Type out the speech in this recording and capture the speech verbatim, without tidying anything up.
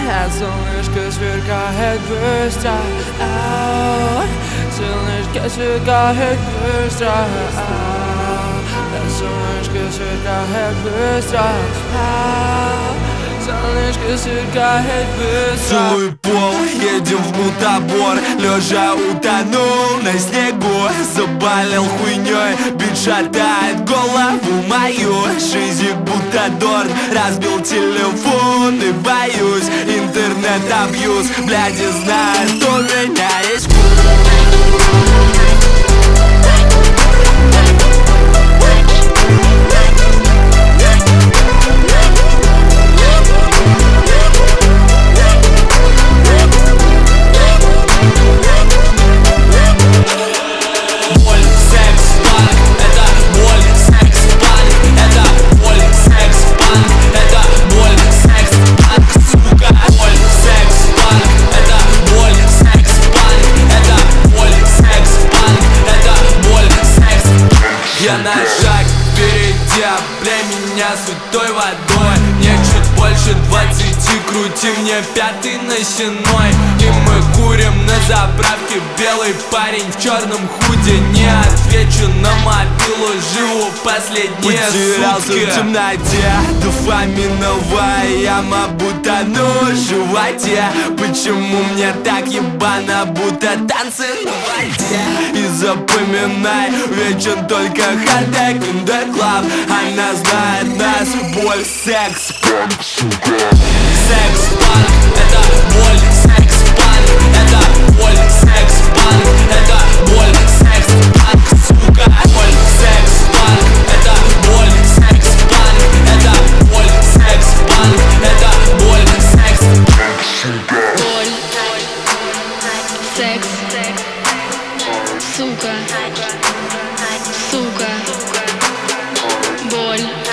а солнышко сверкает быстро, а солнышко сверкает быстро, а солнышко сверкает быстро, а солнышко сверкает быстро. Целуй пол, едем в мутабор, лежа утонул на снегу. Заболел хуйней, бит шатает голову мою. Жизнь будто дорт, разбил телефон и боюсь. Интернет-абьюз, блядь, и знает, у меня есть я на шаг впереди, облей меня святой водой. Мне чуть больше двадцати, крути мне пятый носиной. И мы курим на заправке, белый парень в черном худе. Не отвечу на мобилу, живу последние Потерялся сутки в темноте, дофаминовая яма, будто ну в животе. Почему мне так ебано, будто танцы на воде? И запоминай, вечен только хардек in the club. Она знает нас, боль, секс, панк, сука. Секс-панк, это боль, секс-панк, это боль, секс-панк, это боль, секс-панк, сука. Боль, секс-панк, это боль, секс-панк, это боль, секс-панк, это боль, секс-панк, сука. Боль, секс, сука, сука, боль.